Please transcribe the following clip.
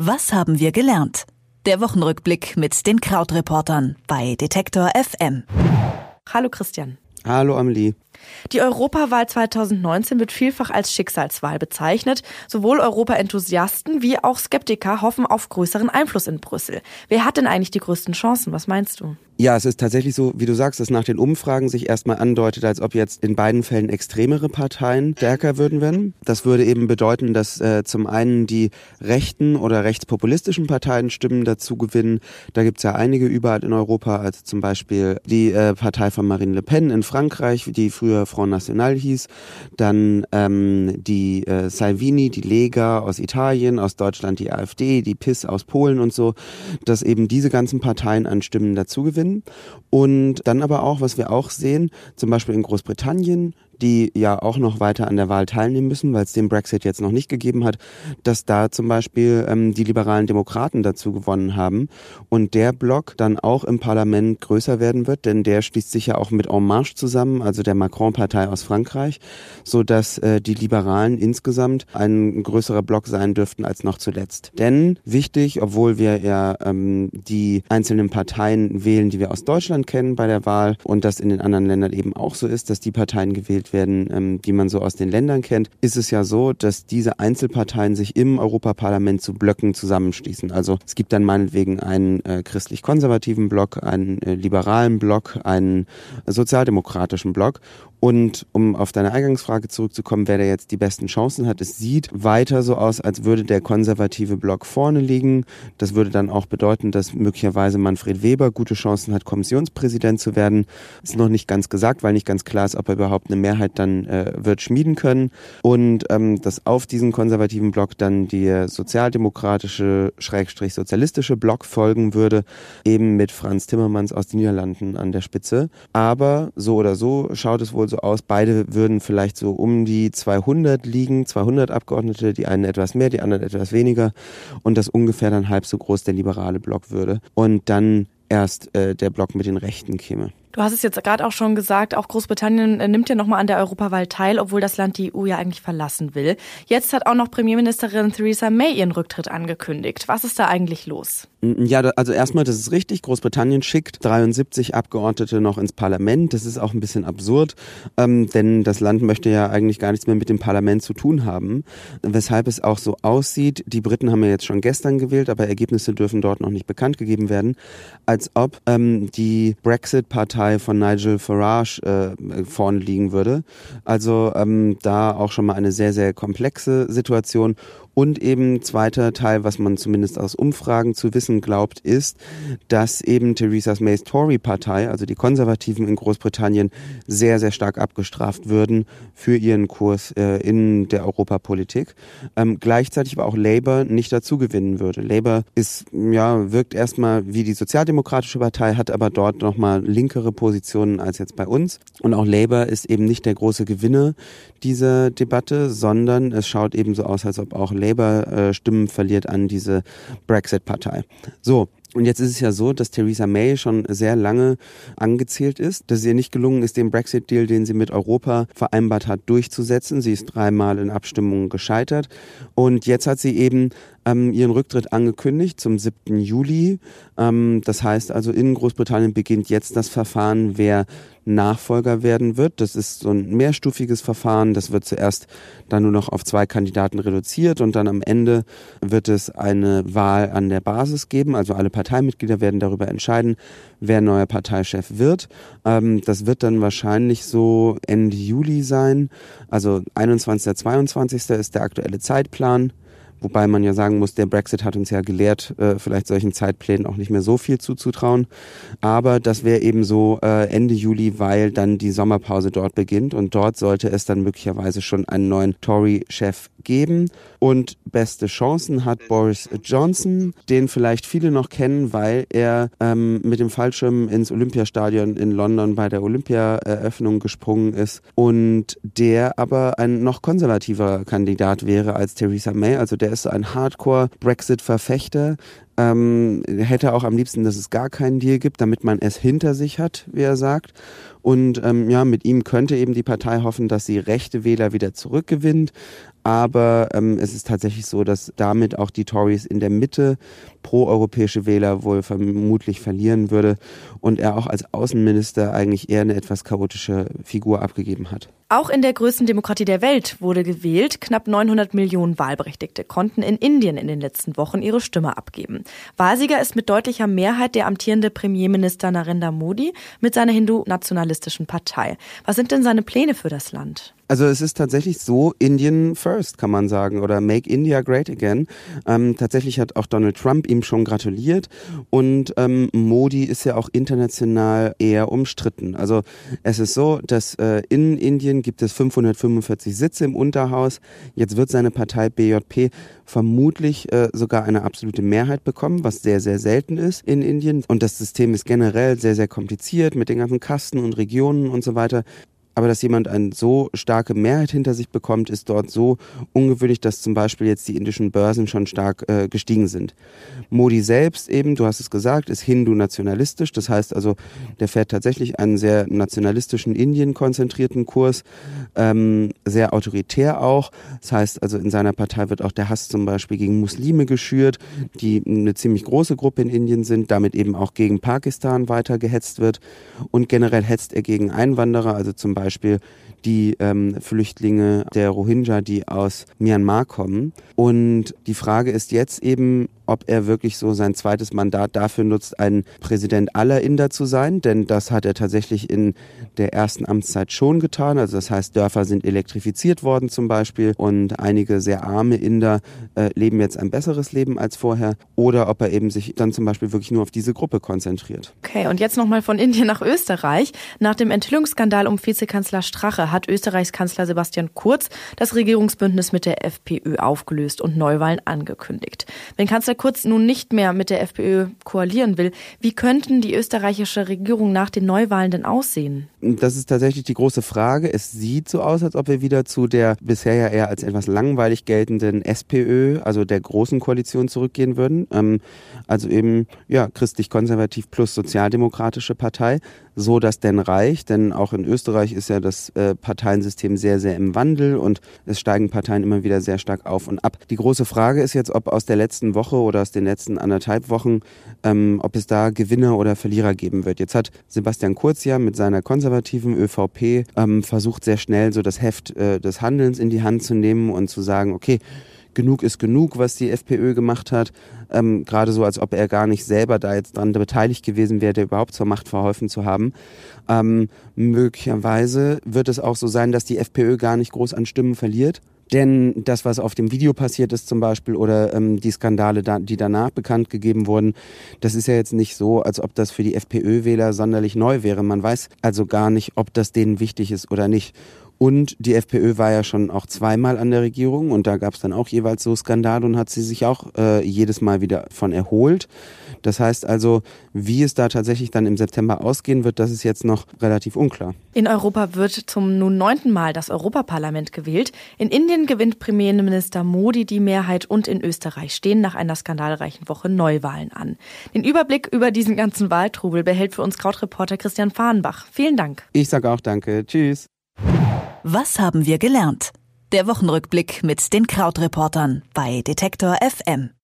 Was haben wir gelernt? Der Wochenrückblick mit den Krautreportern bei Detektor FM. Hallo Christian. Hallo Amelie. Die Europawahl 2019 wird vielfach als Schicksalswahl bezeichnet. Sowohl Europa-Enthusiasten wie auch Skeptiker hoffen auf größeren Einfluss in Brüssel. Wer hat denn eigentlich die größten Chancen? Was meinst du? Ja, es ist tatsächlich so, wie du sagst, dass nach den Umfragen sich erstmal andeutet, als ob jetzt in beiden Fällen extremere Parteien stärker werden. Das würde eben bedeuten, dass zum einen die rechten oder rechtspopulistischen Parteien Stimmen dazu gewinnen. Da gibt's ja einige überall in Europa, also zum Beispiel die Partei von Marine Le Pen in Frankreich, die früher Front National hieß. Dann die Salvini, die Lega aus Italien, aus Deutschland die AfD, die PiS aus Polen und so, dass eben diese ganzen Parteien an Stimmen dazu gewinnen. Und dann aber auch, was wir auch sehen, zum Beispiel in Großbritannien, die ja auch noch weiter an der Wahl teilnehmen müssen, weil es den Brexit jetzt noch nicht gegeben hat, dass da zum Beispiel die liberalen Demokraten dazu gewonnen haben und der Block dann auch im Parlament größer werden wird, denn der schließt sich ja auch mit En Marche zusammen, also der Macron-Partei aus Frankreich, sodass die Liberalen insgesamt ein größerer Block sein dürften als noch zuletzt. Denn wichtig, obwohl wir ja die einzelnen Parteien wählen, die wir aus Deutschland kennen bei der Wahl und das in den anderen Ländern eben auch so ist, dass die Parteien gewählt werden, die man so aus den Ländern kennt, ist es ja so, dass diese Einzelparteien sich im Europaparlament zu Blöcken zusammenschließen. Also es gibt dann meinetwegen einen christlich-konservativen Block, einen liberalen Block, einen sozialdemokratischen Block. Und um auf deine Eingangsfrage zurückzukommen, wer da jetzt die besten Chancen hat, es sieht weiter so aus, als würde der konservative Block vorne liegen. Das würde dann auch bedeuten, dass möglicherweise Manfred Weber gute Chancen hat, Kommissionspräsident zu werden. Ist noch nicht ganz gesagt, weil nicht ganz klar ist, ob er überhaupt eine Mehrheit dann wird schmieden können. Und dass auf diesen konservativen Block dann der sozialdemokratische / sozialistische Block folgen würde, eben mit Frans Timmermans aus den Niederlanden an der Spitze. Aber so oder so schaut es wohl so aus, beide würden vielleicht so um die 200 liegen, 200 Abgeordnete, die einen etwas mehr, die anderen etwas weniger und das ungefähr dann halb so groß der liberale Block würde und dann erst der Block mit den Rechten käme. Du hast es jetzt gerade auch schon gesagt, auch Großbritannien nimmt ja nochmal an der Europawahl teil, obwohl das Land die EU ja eigentlich verlassen will. Jetzt hat auch noch Premierministerin Theresa May ihren Rücktritt angekündigt. Was ist da eigentlich los? Ja, also erstmal, das ist richtig. Großbritannien schickt 73 Abgeordnete noch ins Parlament. Das ist auch ein bisschen absurd, denn das Land möchte ja eigentlich gar nichts mehr mit dem Parlament zu tun haben. Weshalb es auch so aussieht, die Briten haben ja jetzt schon gestern gewählt, aber Ergebnisse dürfen dort noch nicht bekannt gegeben werden, als ob die Brexit-Partei von Nigel Farage vorne liegen würde. Also da auch schon mal eine sehr, sehr komplexe Situation. Und eben zweiter Teil, was man zumindest aus Umfragen zu wissen glaubt, ist, dass eben Theresa Mays Tory-Partei, also die Konservativen in Großbritannien, sehr, sehr stark abgestraft würden für ihren Kurs in der Europapolitik. Gleichzeitig aber auch Labour nicht dazu gewinnen würde. Labour wirkt erstmal wie die Sozialdemokratische Partei, hat aber dort nochmal linkere Positionen als jetzt bei uns. Und auch Labour ist eben nicht der große Gewinner dieser Debatte, sondern es schaut eben so aus, als ob auch Labour Stimmen verliert an diese Brexit-Partei. So. Und jetzt ist es ja so, dass Theresa May schon sehr lange angezählt ist, dass es ihr nicht gelungen ist, den Brexit-Deal, den sie mit Europa vereinbart hat, durchzusetzen. Sie ist 3-mal in Abstimmungen gescheitert. Und jetzt hat sie eben ihren Rücktritt angekündigt zum 7. Juli. Das heißt also, in Großbritannien beginnt jetzt das Verfahren, wer Nachfolger werden wird. Das ist so ein mehrstufiges Verfahren. Das wird zuerst dann nur noch auf 2 Kandidaten reduziert und dann am Ende wird es eine Wahl an der Basis geben. Also alle Parteimitglieder werden darüber entscheiden, wer neuer Parteichef wird. Das wird dann wahrscheinlich so Ende Juli sein. Also 21., 22. ist der aktuelle Zeitplan. Wobei man ja sagen muss, der Brexit hat uns ja gelehrt, vielleicht solchen Zeitplänen auch nicht mehr so viel zuzutrauen. Aber das wäre eben so Ende Juli, weil dann die Sommerpause dort beginnt und dort sollte es dann möglicherweise schon einen neuen Tory-Chef geben. Und beste Chancen hat Boris Johnson, den vielleicht viele noch kennen, weil er mit dem Fallschirm ins Olympiastadion in London bei der Olympia-Eröffnung gesprungen ist und der aber ein noch konservativer Kandidat wäre als Theresa May. Also der ist ein Hardcore-Brexit-Verfechter, hätte auch am liebsten, dass es gar keinen Deal gibt, damit man es hinter sich hat, wie er sagt. Und mit ihm könnte eben die Partei hoffen, dass sie rechte Wähler wieder zurückgewinnt. Aber es ist tatsächlich so, dass damit auch die Tories in der Mitte pro-europäische Wähler wohl vermutlich verlieren würde und er auch als Außenminister eigentlich eher eine etwas chaotische Figur abgegeben hat. Auch in der größten Demokratie der Welt wurde gewählt. Knapp 900 Millionen Wahlberechtigte konnten in Indien in den letzten Wochen ihre Stimme abgeben. Wahlsieger ist mit deutlicher Mehrheit der amtierende Premierminister Narendra Modi mit seiner hindu-nationalistischen Partei. Was sind denn seine Pläne für das Land? Also es ist tatsächlich so, Indian first kann man sagen oder Make India Great Again. Tatsächlich hat auch Donald Trump ihm schon gratuliert und Modi ist ja auch international eher umstritten. Also es ist so, dass in Indien gibt es 545 Sitze im Unterhaus. Jetzt wird seine Partei BJP vermutlich sogar eine absolute Mehrheit bekommen, was sehr, sehr selten ist in Indien. Und das System ist generell sehr, sehr kompliziert mit den ganzen Kasten und Regionen und so weiter. Aber dass jemand eine so starke Mehrheit hinter sich bekommt, ist dort so ungewöhnlich, dass zum Beispiel jetzt die indischen Börsen schon stark gestiegen sind. Modi selbst eben, du hast es gesagt, ist hindu-nationalistisch. Das heißt also, der fährt tatsächlich einen sehr nationalistischen, Indien-konzentrierten Kurs, sehr autoritär auch. Das heißt also, in seiner Partei wird auch der Hass zum Beispiel gegen Muslime geschürt, die eine ziemlich große Gruppe in Indien sind, damit eben auch gegen Pakistan weiter gehetzt wird. Und generell hetzt er gegen Einwanderer, also zum Beispiel die Flüchtlinge der Rohingya, die aus Myanmar kommen. Und die Frage ist jetzt eben, ob er wirklich so sein zweites Mandat dafür nutzt, ein Präsident aller Inder zu sein, denn das hat er tatsächlich in der ersten Amtszeit schon getan. Also das heißt, Dörfer sind elektrifiziert worden zum Beispiel und einige sehr arme Inder leben jetzt ein besseres Leben als vorher. Oder ob er eben sich dann zum Beispiel wirklich nur auf diese Gruppe konzentriert. Okay, und jetzt nochmal von Indien nach Österreich. Nach dem Enthüllungsskandal um Vizekanzler Strache hat Österreichs Kanzler Sebastian Kurz das Regierungsbündnis mit der FPÖ aufgelöst und Neuwahlen angekündigt. Wenn Kanzler Kurz nun nicht mehr mit der FPÖ koalieren will, wie könnten die österreichische Regierung nach den Neuwahlen denn aussehen? Das ist tatsächlich die große Frage. Es sieht so aus, als ob wir wieder zu der bisher ja eher als etwas langweilig geltenden SPÖ, also der großen Koalition, zurückgehen würden. Also eben christlich-konservativ plus sozialdemokratische Partei. So das denn reicht, denn auch in Österreich ist ja das Parteiensystem sehr, sehr im Wandel und es steigen Parteien immer wieder sehr stark auf und ab. Die große Frage ist jetzt, ob aus der letzten Woche oder aus den letzten 1,5 Wochen, ob es da Gewinner oder Verlierer geben wird. Jetzt hat Sebastian Kurz ja mit seiner konservativen ÖVP versucht sehr schnell so das Heft des Handelns in die Hand zu nehmen und zu sagen, okay, genug ist genug, was die FPÖ gemacht hat. Gerade so, als ob er gar nicht selber da jetzt dran beteiligt gewesen wäre, der überhaupt zur Macht verholfen zu haben. Möglicherweise wird es auch so sein, dass die FPÖ gar nicht groß an Stimmen verliert. Denn das, was auf dem Video passiert ist zum Beispiel oder die Skandale, die danach bekannt gegeben wurden, das ist ja jetzt nicht so, als ob das für die FPÖ-Wähler sonderlich neu wäre. Man weiß also gar nicht, ob das denen wichtig ist oder nicht. Und die FPÖ war ja schon auch zweimal an der Regierung und da gab es dann auch jeweils so Skandale und hat sie sich auch jedes Mal wieder von erholt. Das heißt also, wie es da tatsächlich dann im September ausgehen wird, das ist jetzt noch relativ unklar. In Europa wird zum nun 9. Mal das Europaparlament gewählt. In Indien gewinnt Premierminister Modi die Mehrheit und in Österreich stehen nach einer skandalreichen Woche Neuwahlen an. Den Überblick über diesen ganzen Wahltrubel behält für uns Krautreporter Christian Fahrenbach. Vielen Dank. Ich sage auch danke. Tschüss. Was haben wir gelernt? Der Wochenrückblick mit den Krautreportern bei Detektor FM.